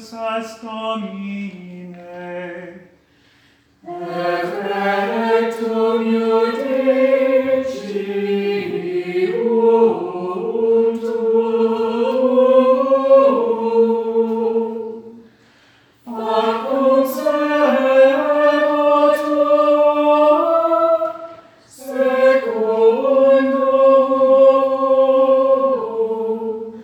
Justus est Domine. Et rectum judici untum, facum servo tuo, secundum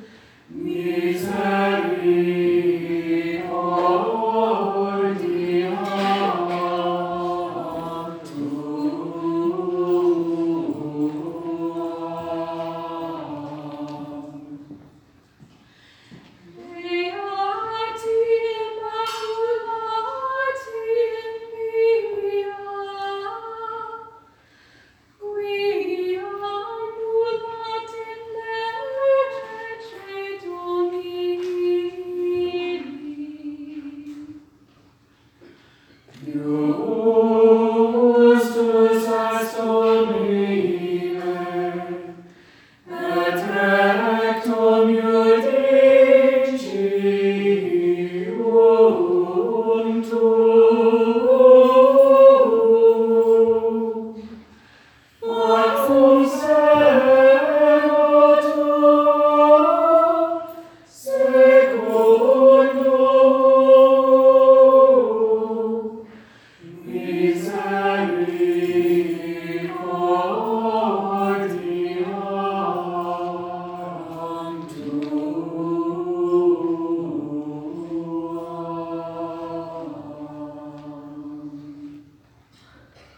misericordiam tuam. Beati Immaculati Via, qui annulat in legge Domini. Justus est Domine, et